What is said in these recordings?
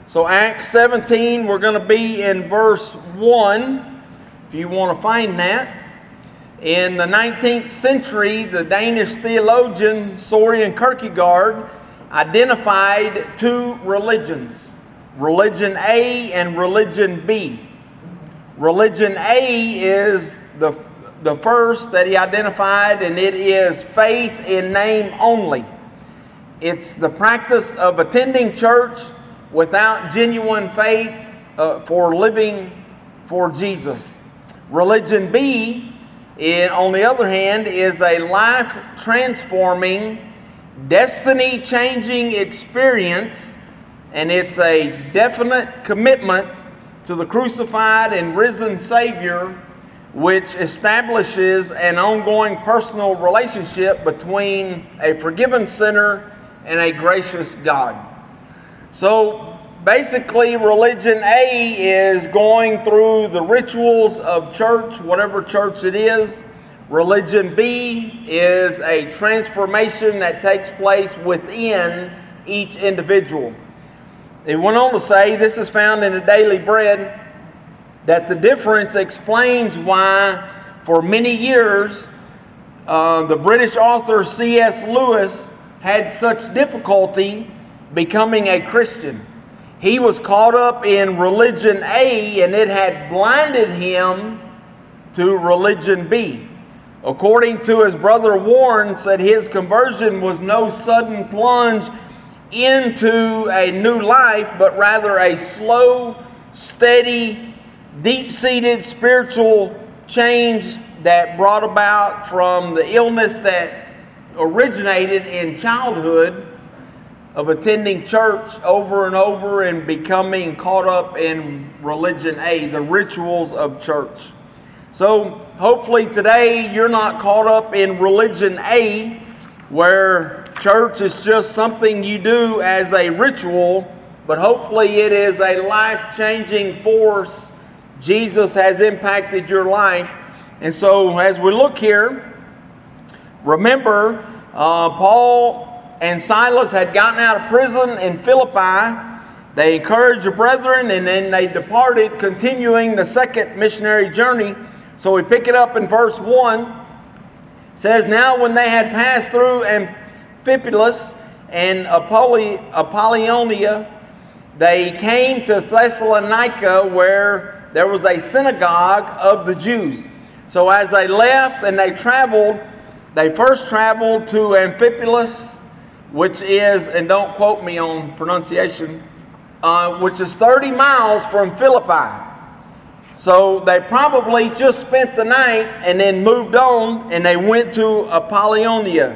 So Acts 17, we're going to be in verse 1, if you want to find that. In the 19th century, the Danish theologian Søren Kierkegaard identified two religions, Religion A and Religion B. Religion A is the first that he identified, and it is faith in name only. It's the practice of attending church without genuine faith for living for Jesus. Religion B, on the other hand, is a life-transforming, destiny-changing experience, and it's a definite commitment to the crucified and risen Savior, which establishes an ongoing personal relationship between a forgiven sinner and a gracious God. So basically, Religion A is going through the rituals of church, whatever church it is. Religion B is a transformation that takes place within each individual. He went on to say, this is found in the Daily Bread, that the difference explains why for many years the British author C.S. Lewis had such difficulty becoming a Christian. He was caught up in Religion A, and it had blinded him to Religion B. According to his brother Warren, said his conversion was no sudden plunge into a new life, but rather a slow, steady, deep-seated spiritual change that brought about from the illness that originated in childhood of attending church over and over and becoming caught up in Religion A, the rituals of church. So hopefully today you're not caught up in Religion A, where church is just something you do as a ritual, but hopefully it is a life-changing force. Jesus has impacted your life. And so as we look here, remember Paul and Silas had gotten out of prison in Philippi. They encouraged the brethren, and then they departed, continuing the second missionary journey. So we pick it up in verse 1. It says, now when they had passed through Amphipolis and Apollonia, they came to Thessalonica, where there was a synagogue of the Jews. So as they left and they first traveled to Amphipolis, which is, and don't quote me on pronunciation, which is 30 miles from Philippi. So they probably just spent the night and then moved on, and they went to Apollonia.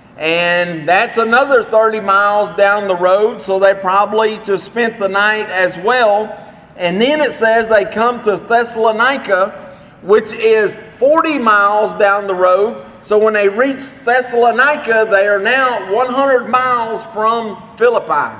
And that's another 30 miles down the road, so they probably just spent the night as well. And then it says they come to Thessalonica, which is 40 miles down the road. So when they reach Thessalonica, they are now 100 miles from Philippi.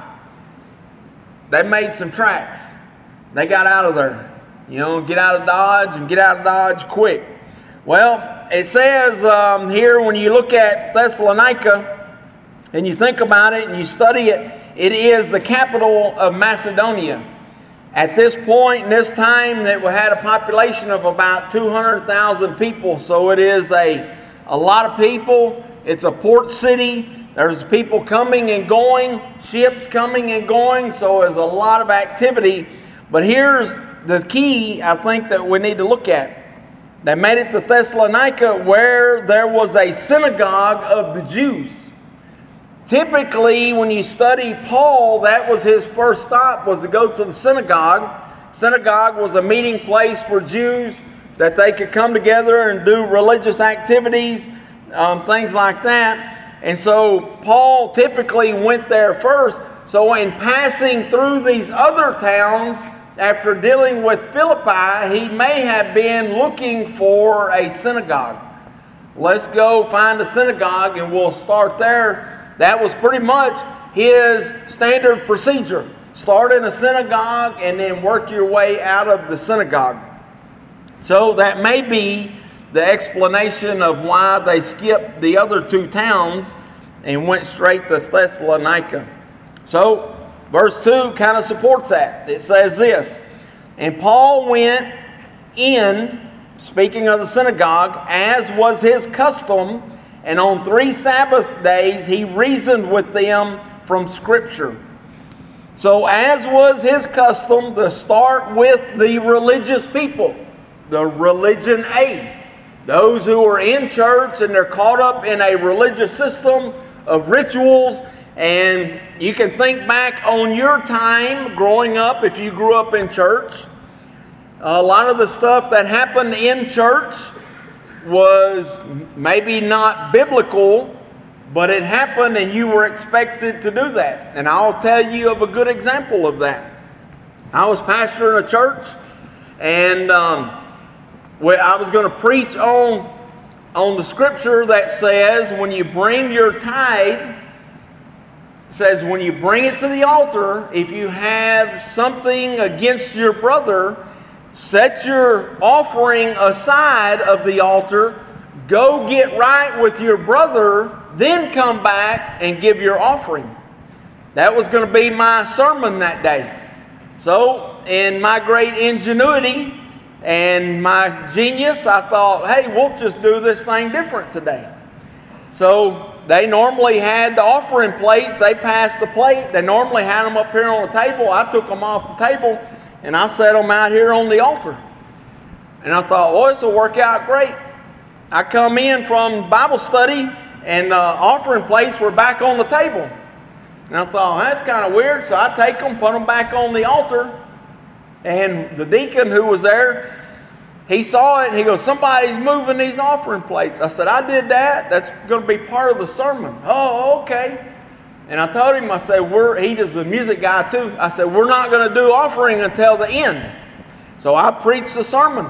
They made some tracks. They got out of there. Get out of Dodge, and get out of Dodge quick. Well, it says here, when you look at Thessalonica and you think about it and you study it, it is the capital of Macedonia. At this point in this time, it had a population of about 200,000 people. So it is a lot of people. It's a port city. There's people coming and going, ships coming and going. So there's a lot of activity. But here's the key, I think, that we need to look at. They made it to Thessalonica, where there was a synagogue of the Jews. Typically, when you study Paul, that was his first stop, was to go to the synagogue. Synagogue was a meeting place for Jews that they could come together and do religious activities, things like that. And so Paul typically went there first. So in passing through these other towns, after dealing with Philippi, he may have been looking for a synagogue. Let's go find a synagogue and we'll start there. That was pretty much his standard procedure. Start in a synagogue and then work your way out of the synagogue. So that may be the explanation of why they skipped the other two towns and went straight to Thessalonica. So Verse 2 kind of supports that. It says this, "And Paul went in," speaking of the synagogue, "as was his custom, and on 3 Sabbath days he reasoned with them from Scripture." So as was his custom, to start with the religious people, the religion A, those who are in church and they're caught up in a religious system of rituals. And you can think back on your time growing up, if you grew up in church. A lot of the stuff that happened in church was maybe not biblical, but it happened and you were expected to do that. And I'll tell you of a good example of that. I was pastoring a church, and I was going to preach on the scripture that says when you bring your tithe, says when you bring it to the altar, if you have something against your brother, set your offering aside of the altar, go get right with your brother, then come back and give your offering. That was going to be my sermon that day. So, in my great ingenuity and my genius, I thought, hey, we'll just do this thing different today. So, they normally had the offering plates. They passed the plate. They normally had them up here on the table. I took them off the table and I set them out here on the altar. And I thought, well, this will work out great. I come in from Bible study and the offering plates were back on the table. And I thought, that's kind of weird. So I take them, put them back on the altar. And the deacon who was there, he saw it and he goes, somebody's moving these offering plates. I said, I did that. That's going to be part of the sermon. Oh, okay. And I told him, I said, he does the music guy too. I said, we're not going to do offering until the end. So I preached the sermon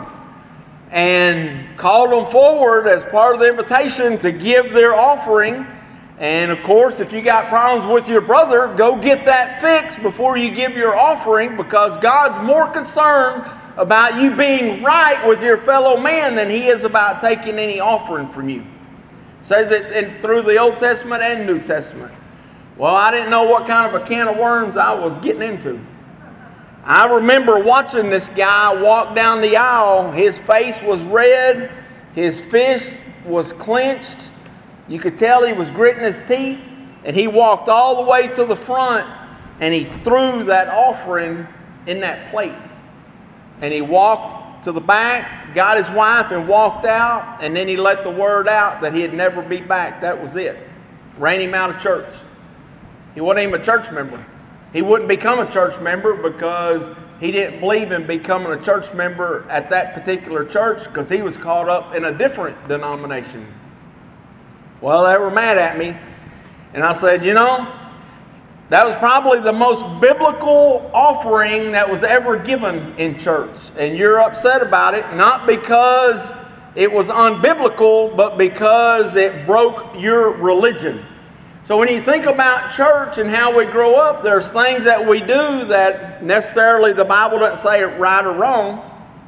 and called them forward as part of the invitation to give their offering. And of course, if you got problems with your brother, go get that fixed before you give your offering, because God's more concerned about you being right with your fellow man than He is about taking any offering from you. It says it through the Old Testament and New Testament. Well, I didn't know what kind of a can of worms I was getting into. I remember watching this guy walk down the aisle. His face was red. His fist was clenched. You could tell he was gritting his teeth. And he walked all the way to the front and he threw that offering in that plate. And he walked to the back, got his wife and walked out. And then he let the word out that he'd never be back. That was it. Ran him out of church. He wasn't even a church member. He wouldn't become a church member because he didn't believe in becoming a church member at that particular church, because he was caught up in a different denomination. Well, they were mad at me. And I said, that was probably the most biblical offering that was ever given in church. And you're upset about it, not because it was unbiblical, but because it broke your religion. So when you think about church and how we grow up, there's things that we do that necessarily the Bible doesn't say right or wrong,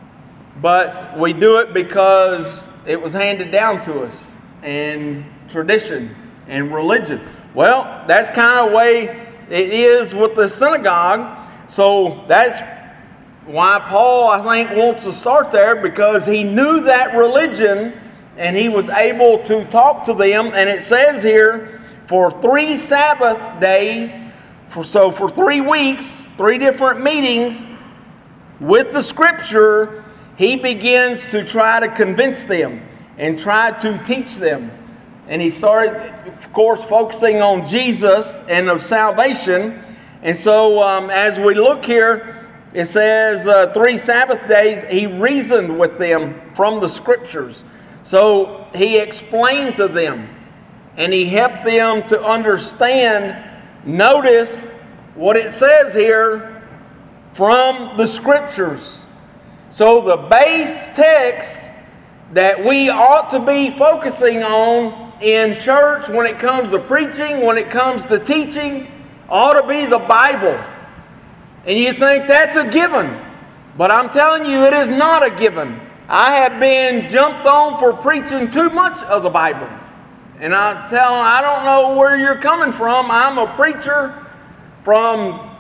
but we do it because it was handed down to us, and tradition and religion. Well, that's kind of the way it is with the synagogue. So that's why Paul, I think, wants to start there, because he knew that religion and he was able to talk to them. And it says here, for 3 Sabbath days, for 3 weeks, 3 different meetings with the Scripture, he begins to try to convince them and try to teach them. And he started, of course, focusing on Jesus and of salvation. And so as we look here, it says 3 Sabbath days, he reasoned with them from the Scriptures. So he explained to them and he helped them to understand. Notice what it says here, from the Scriptures. So the base text that we ought to be focusing on in church when it comes to preaching, when it comes to teaching, ought to be the Bible. And you think that's a given. But I'm telling you, it is not a given. I have been jumped on for preaching too much of the Bible. And I don't know where you're coming from. I'm a preacher from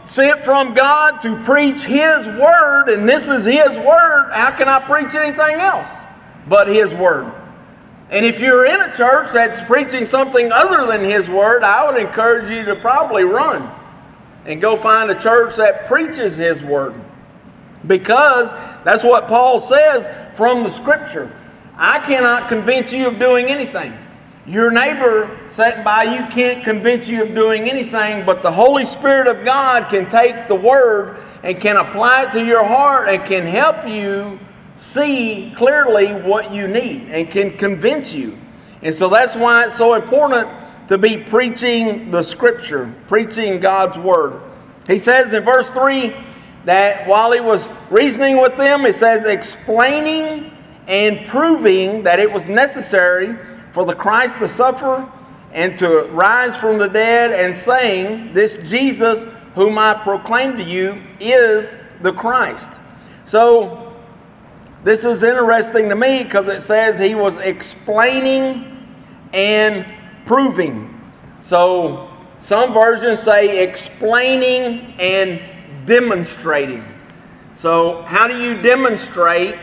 sent from God to preach His Word, and this is His Word, how can I preach anything else but His Word? And if you're in a church that's preaching something other than His Word, I would encourage you to probably run and go find a church that preaches His Word. Because that's what Paul says from the Scripture. I cannot convince you of doing anything. Your neighbor sitting by you can't convince you of doing anything, but the Holy Spirit of God can take the Word and can apply it to your heart and can help you see clearly what you need and can convince you. And so that's why it's so important to be preaching the Scripture, preaching God's Word. He says in verse 3 that while he was reasoning with them, it says, explaining and proving that it was necessary for the Christ to suffer and to rise from the dead, and saying, this Jesus whom I proclaim to you is the Christ. So this is interesting to me because it says he was explaining and proving. So some versions say explaining and demonstrating. So how do you demonstrate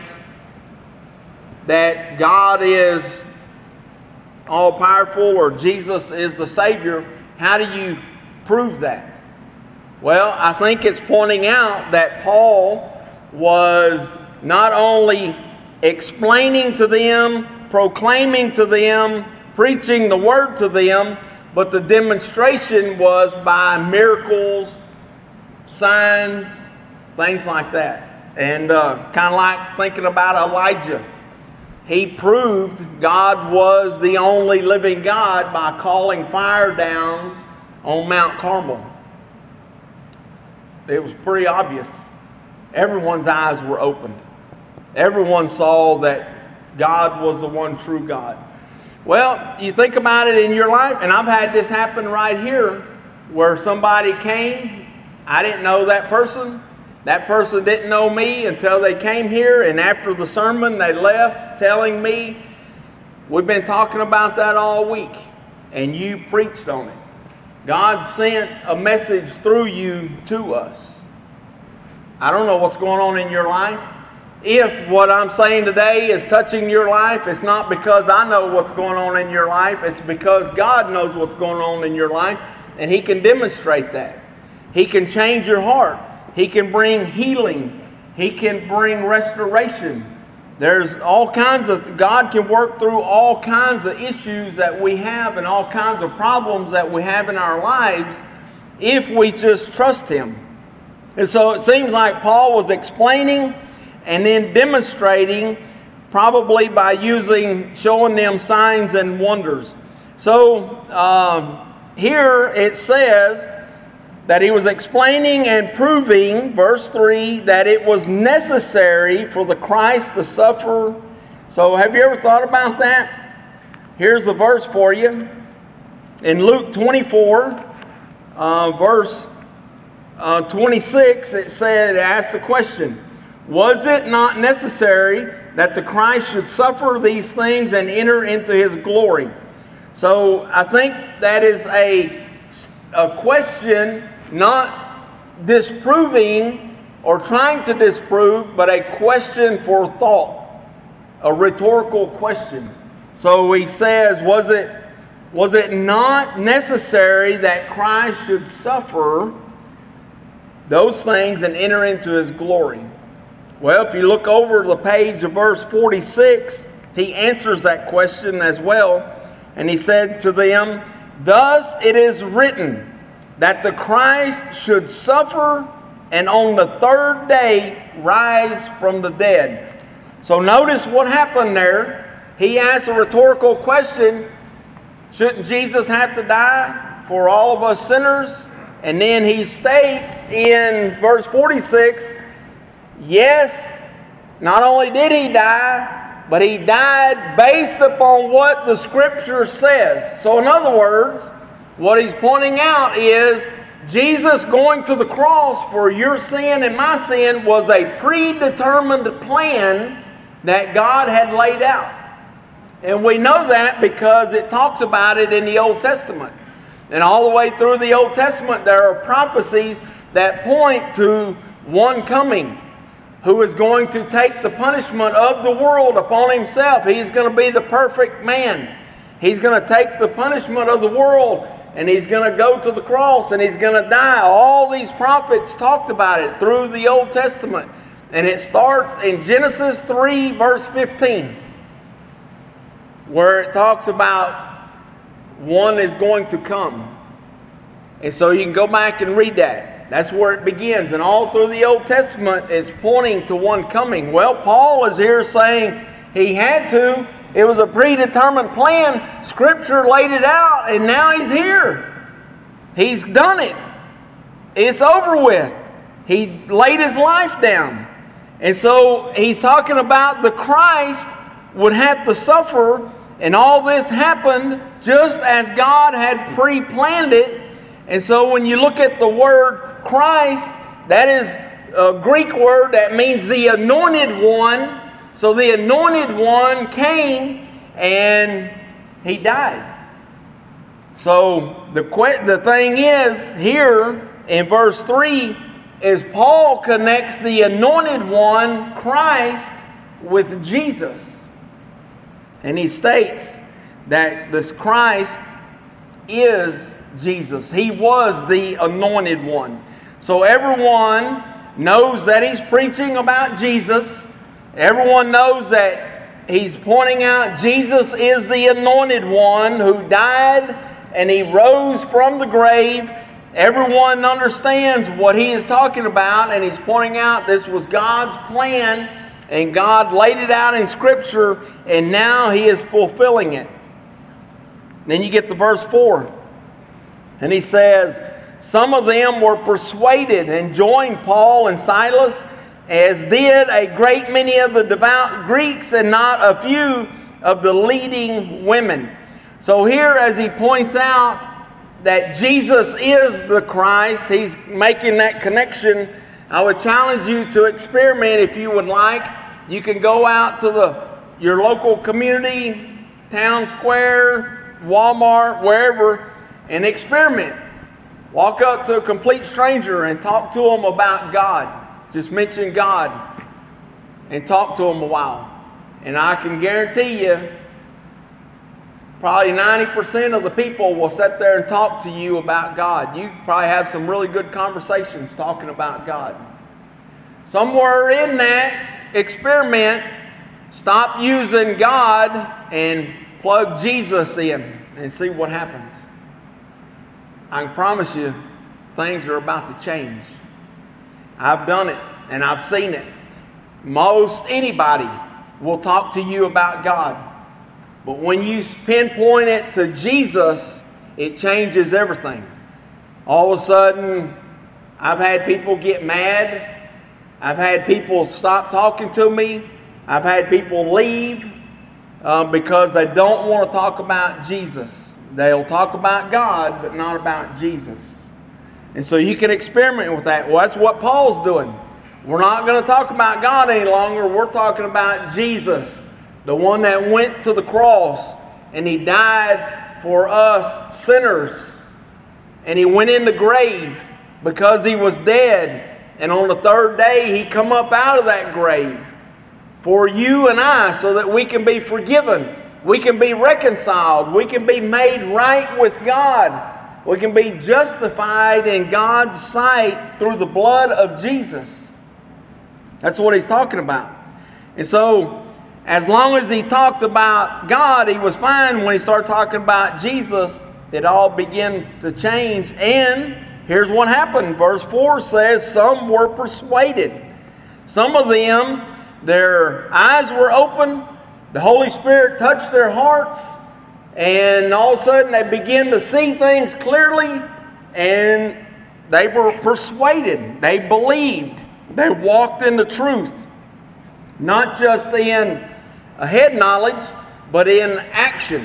that God is all-powerful or Jesus is the Savior? How do you prove that? Well, I think it's pointing out that Paul was not only explaining to them, proclaiming to them, preaching the Word to them, but the demonstration was by miracles, signs, things like that. And kind of like thinking about Elijah. He proved God was the only living God by calling fire down on Mount Carmel. It was pretty obvious. Everyone's eyes were opened. Everyone saw that God was the one true God. Well, you think about it in your life, and I've had this happen right here, where somebody came, I didn't know that person. That person didn't know me until they came here, and after the sermon they left telling me, we've been talking about that all week, and you preached on it. God sent a message through you to us. I don't know what's going on in your life. If what I'm saying today is touching your life, it's not because I know what's going on in your life. It's because God knows what's going on in your life, and He can demonstrate that. He can change your heart. He can bring healing. He can bring restoration. There's all kinds of, God can work through all kinds of issues that we have and all kinds of problems that we have in our lives if we just trust Him. And so it seems like Paul was explaining and then demonstrating, probably by showing them signs and wonders. So here it says that he was explaining and proving, verse 3, that it was necessary for the Christ to suffer. So have you ever thought about that? Here's a verse for you. In Luke 24, verse 26, it asked the question, was it not necessary that the Christ should suffer these things and enter into His glory? So I think that is a question, not disproving or trying to disprove, but a question for thought, a rhetorical question. So he says, was it not necessary that Christ should suffer those things and enter into His glory? Well, if you look over the page of verse 46, he answers that question as well. And he said to them, thus it is written that the Christ should suffer and on the third day rise from the dead. So notice what happened there. He asked a rhetorical question. Shouldn't Jesus have to die for all of us sinners? And then he states in verse 46, yes, not only did He die, but He died based upon what the Scripture says. So in other words, what he's pointing out is Jesus going to the cross for your sin and my sin was a predetermined plan that God had laid out. And we know that because it talks about it in the Old Testament. And all the way through the Old Testament, there are prophecies that point to one coming who is going to take the punishment of the world upon himself. He's going to be the perfect man. He's going to take the punishment of the world, and he's going to go to the cross, and he's going to die. All these prophets talked about it through the Old Testament. And it starts in Genesis 3, verse 15, where it talks about one is going to come. And so you can go back and read that. That's where it begins. And all through the Old Testament, it's pointing to one coming. Well, Paul is here saying he had to. It was a predetermined plan. Scripture laid it out, and now he's here. He's done it. It's over with. He laid his life down. And so he's talking about the Christ would have to suffer, and all this happened just as God had pre-planned it. And so when you look at the word Christ, that is a Greek word that means the anointed one. So the anointed one came and he died. So the thing is, here in verse 3, is Paul connects the anointed one, Christ, with Jesus. And he states that this Christ is Jesus. He was the anointed one. So everyone knows that he's preaching about Jesus. Everyone knows that he's pointing out Jesus is the anointed one who died and he rose from the grave. Everyone understands what he is talking about, and he's pointing out this was God's plan, and God laid it out in Scripture, and now he is fulfilling it. Then you get to verse 4. And he says, some of them were persuaded and joined Paul and Silas, as did a great many of the devout Greeks and not a few of the leading women. So here, as he points out that Jesus is the Christ, he's making that connection. I would challenge you to experiment if you would like. You can go out to your local community, town square, Walmart, wherever, and experiment. Walk up to a complete stranger and talk to them about God. Just mention God and talk to them a while. And I can guarantee you, probably 90% of the people will sit there and talk to you about God. You probably have some really good conversations talking about God. Somewhere in that experiment, stop using God and plug Jesus in and see what happens. I can promise you, things are about to change. I've done it and I've seen it. Most anybody will talk to you about God. But when you pinpoint it to Jesus, it changes everything. All of a sudden, I've had people get mad. I've had people stop talking to me. I've had people leave because they don't want to talk about Jesus. They'll talk about God, but not about Jesus. And so you can experiment with that. Well, that's what Paul's doing. We're not going to talk about God any longer. We're talking about Jesus, the one that went to the cross and he died for us sinners. And he went in the grave because he was dead. And on the third day he come up out of that grave for you and I, so that we can be forgiven. We can be reconciled. We can be made right with God. We can be justified in God's sight through the blood of Jesus. That's what he's talking about. And so, as long as he talked about God, he was fine. When he started talking about Jesus, it all began to change. And here's what happened. Verse 4 says, some were persuaded. Some of them, their eyes were open. The Holy Spirit touched their hearts. And all of a sudden they began to see things clearly. And they were persuaded. They believed. They walked in the truth. Not just in head knowledge, but in action.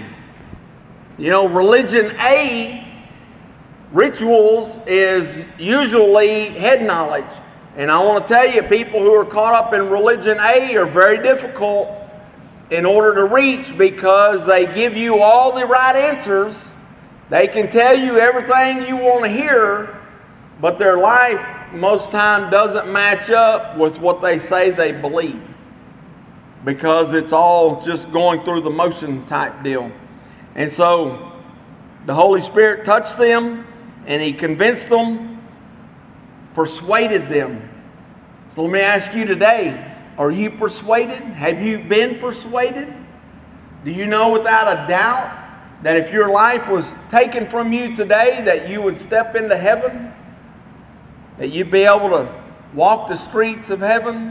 You know, religion A, rituals, is usually head knowledge. And I want to tell you, people who are caught up in religion A are very difficult in order to reach, because they give you all the right answers. They can tell you everything you want to hear, but their life most time doesn't match up with what they say they believe, because it's all just going through the motion type deal. And so the Holy Spirit touched them, and He convinced them, persuaded them. So let me ask you today, are you persuaded? Have you been persuaded? Do you know without a doubt that if your life was taken from you today, that you would step into heaven? That you'd be able to walk the streets of heaven?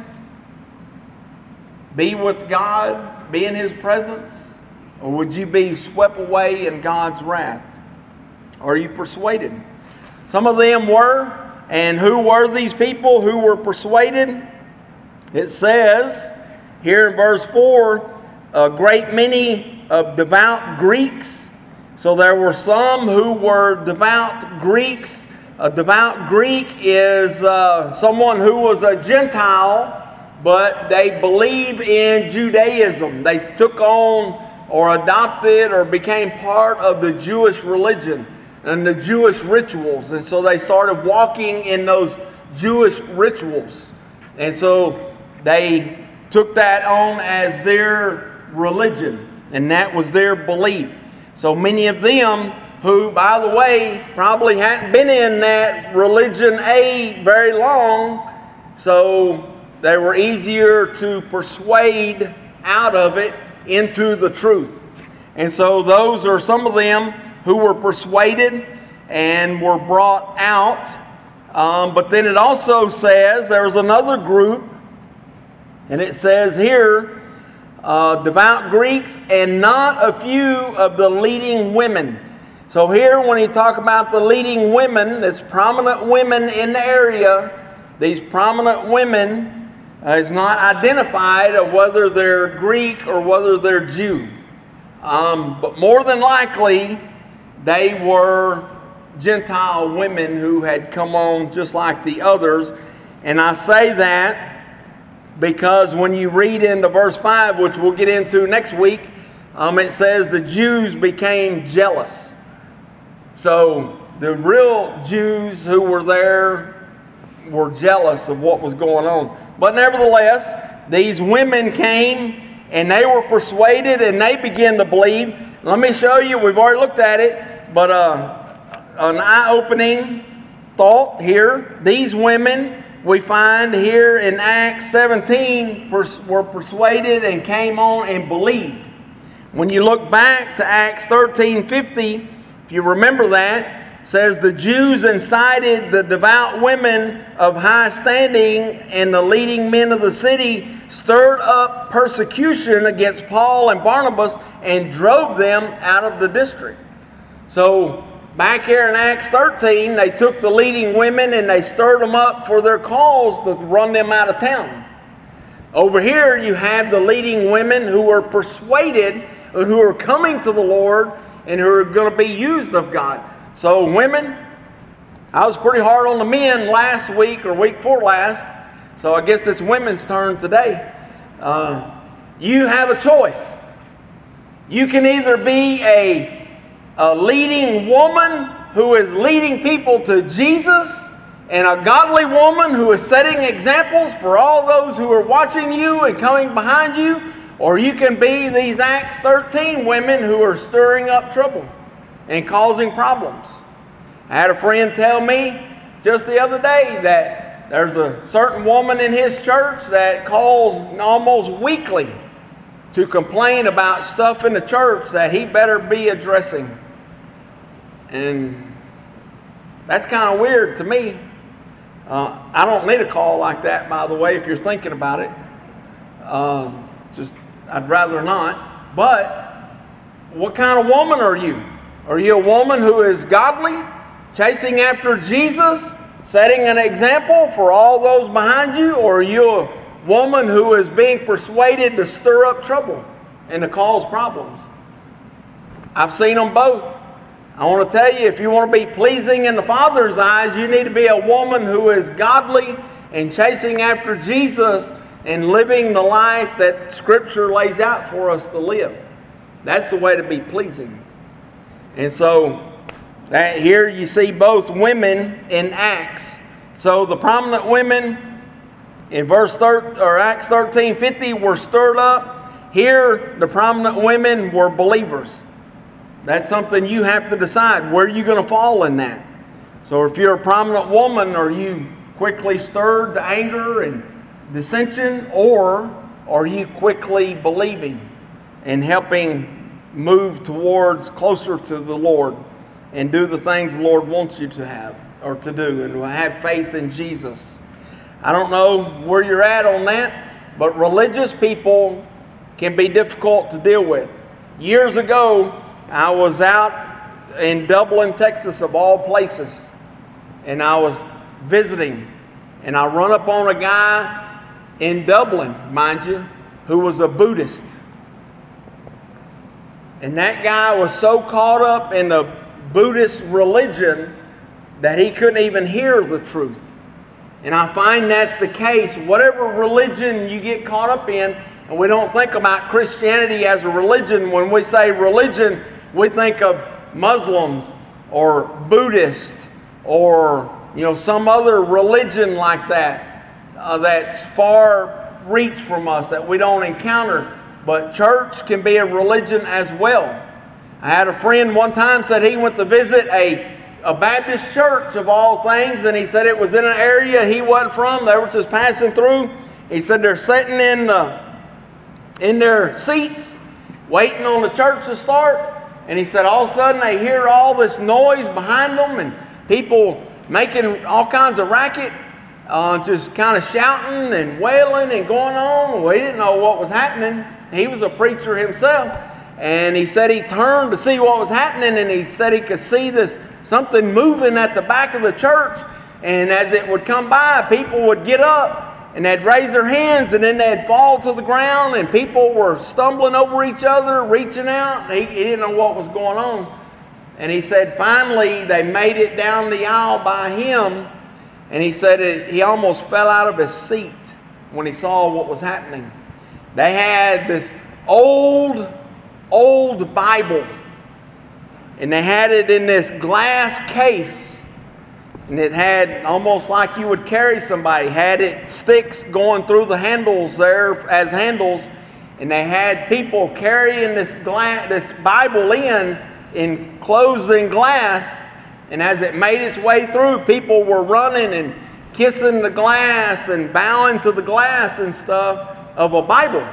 Be with God? Be in His presence? Or would you be swept away in God's wrath? Are you persuaded? Some of them were. And who were these people who were persuaded? It says here in verse 4, a great many of devout Greeks. So there were some who were devout Greeks. A devout Greek is someone who was a Gentile, but they believe in Judaism. They took on or adopted or became part of the Jewish religion and the Jewish rituals. And so they started walking in those Jewish rituals. And so they took that on as their religion, and that was their belief. So many of them who, by the way, probably hadn't been in that religion very long, so they were easier to persuade out of it into the truth. And so those are some of them who were persuaded and were brought out. But then it also says there was another group, and it says here, devout Greeks and not a few of the leading women. So here when you talk about the leading women, it's prominent women in the area. These prominent women is not identified of whether they're Greek or whether they're Jew. But more than likely, they were Gentile women who had come on just like the others. And I say that because when you read into verse 5, which we'll get into next week, it says the Jews became jealous. So the real Jews who were there were jealous of what was going on. But nevertheless, these women came and they were persuaded and they began to believe. Let me show you, we've already looked at it, but an eye-opening thought here. These women we find here in Acts 17 were persuaded and came on and believed. When you look back to Acts 13:50, if you remember that, it says the Jews incited the devout women of high standing and the leading men of the city, stirred up persecution against Paul and Barnabas, and drove them out of the district. So back here in Acts 13, they took the leading women and they stirred them up for their cause to run them out of town. Over here you have the leading women who were persuaded, who are coming to the Lord and who are going to be used of God. So women, I was pretty hard on the men last week or week before last, so I guess it's women's turn today. You have a choice. You can either be a leading woman who is leading people to Jesus, and a godly woman who is setting examples for all those who are watching you and coming behind you, or you can be these Acts 13 women who are stirring up trouble and causing problems. I had a friend tell me just the other day that there's a certain woman in his church that calls almost weekly to complain about stuff in the church that he better be addressing. And that's kind of weird to me. I don't need a call like that, by the way, if you're thinking about it. I'd rather not. But what kind of woman are you? Are you a woman who is godly, chasing after Jesus, setting an example for all those behind you? Or are you a woman who is being persuaded to stir up trouble and to cause problems? I've seen them both. I want to tell you, if you want to be pleasing in the Father's eyes, you need to be a woman who is godly and chasing after Jesus and living the life that Scripture lays out for us to live. That's the way to be pleasing. And so here you see both women in Acts. So the prominent women in Acts 13:50 were stirred up. Here, the prominent women were believers. That's something you have to decide. Where are you going to fall in that? So if you're a prominent woman, are you quickly stirred to anger and dissension, or are you quickly believing and helping move towards closer to the Lord and do the things the Lord wants you to have or to do, and have faith in Jesus? I don't know where you're at on that, but religious people can be difficult to deal with. Years ago, I was out in Dublin, Texas, of all places, and I was visiting, and I run up on a guy in Dublin, mind you, who was a Buddhist. And that guy was so caught up in the Buddhist religion that he couldn't even hear the truth. And I find that's the case. Whatever religion you get caught up in, and we don't think about Christianity as a religion. When we say religion, we think of Muslims or Buddhist or some other religion like that that's far reach from us, that we don't encounter. But church can be a religion as well. I had a friend one time said he went to visit a Baptist church of all things, and he said it was in an area he wasn't from. They were just passing through. He said they're sitting in their seats waiting on the church to start, and he said all of a sudden they hear all this noise behind them and people making all kinds of racket, just kind of shouting and wailing and going on. Well, he didn't know what was happening. He was a preacher himself, and he said he turned to see what was happening, and he said he could see something moving at the back of the church, and as it would come by, people would get up and they'd raise their hands, and then they'd fall to the ground, and people were stumbling over each other, reaching out. He didn't know what was going on. And he said finally they made it down the aisle by him, and he said he almost fell out of his seat when he saw what was happening. They had this old Bible, and they had it in this glass case. And it had, almost like you would carry somebody, had it sticks going through the handles there as handles. And they had people carrying this Bible in closing glass. And as it made its way through, people were running and kissing the glass and bowing to the glass and stuff of a Bible.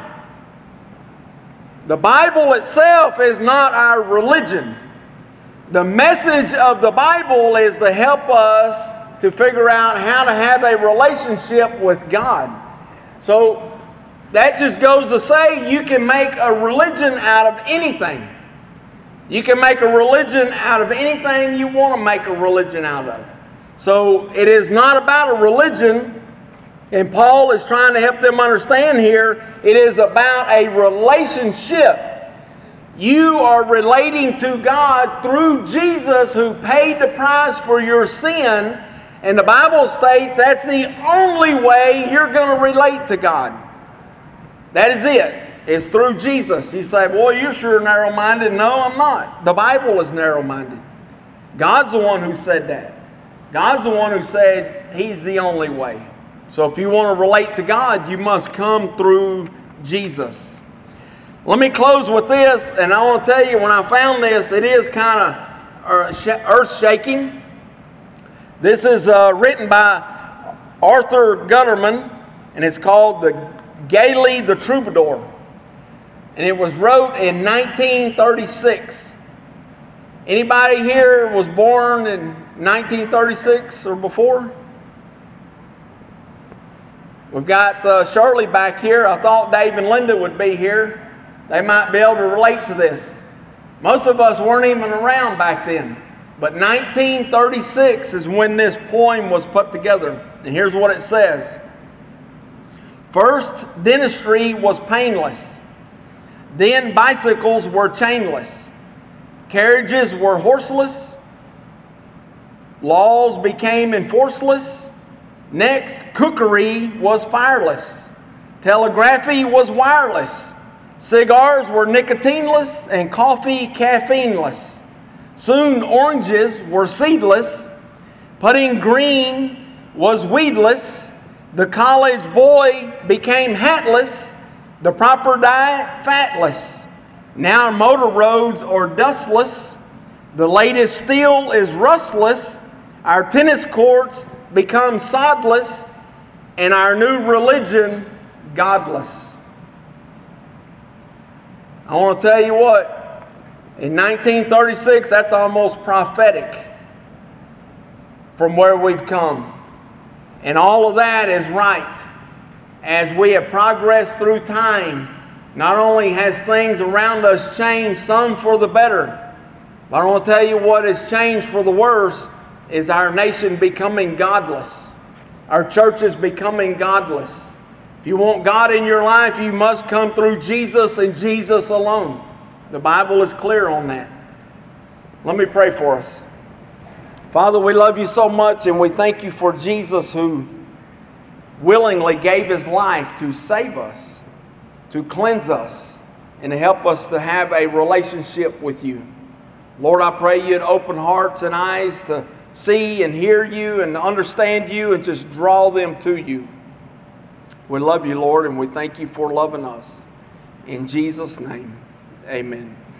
The Bible itself is not our religion. The message of the Bible is to help us to figure out how to have a relationship with God. So that just goes to say you can make a religion out of anything. You can make a religion out of anything you want to make a religion out of. So it is not about a religion, and Paul is trying to help them understand here, it is about a relationship. You are relating to God through Jesus, who paid the price for your sin. And the Bible states that's the only way you're going to relate to God. That is it. It's through Jesus. You say, boy, you're sure narrow-minded. No, I'm not. The Bible is narrow-minded. God's the one who said that. God's the one who said He's the only way. So if you want to relate to God, you must come through Jesus. Let me close with this, and I want to tell you, when I found this, it is kind of earth-shaking. This is written by Arthur Gutterman, and it's called Gaily the Troubadour. And it was wrote in 1936. Anybody here was born in 1936 or before? We've got Shirley back here. I thought Dave and Linda would be here. They might be able to relate to this. Most of us weren't even around back then. But 1936 is when this poem was put together. And here's what it says. First, dentistry was painless. Then bicycles were chainless. Carriages were horseless. Laws became enforceless. Next, cookery was fireless. Telegraphy was wireless. Cigars were nicotineless and coffee caffeineless. Soon oranges were seedless. Putting green was weedless, the college boy became hatless, the proper diet fatless. Now our motor roads are dustless, the latest steel is rustless, our tennis courts become sodless, and our new religion godless. I want to tell you what, in 1936, that's almost prophetic from where we've come. And all of that is right. As we have progressed through time, not only has things around us changed, some for the better, but I want to tell you what has changed for the worse is our nation becoming godless. Our churches becoming godless. If you want God in your life, you must come through Jesus and Jesus alone. The Bible is clear on that. Let me pray for us. Father, we love you so much, and we thank you for Jesus who willingly gave his life to save us, to cleanse us, and to help us to have a relationship with you. Lord, I pray you'd open hearts and eyes to see and hear you and understand you and just draw them to you. We love you, Lord, and we thank you for loving us. In Jesus' name, amen.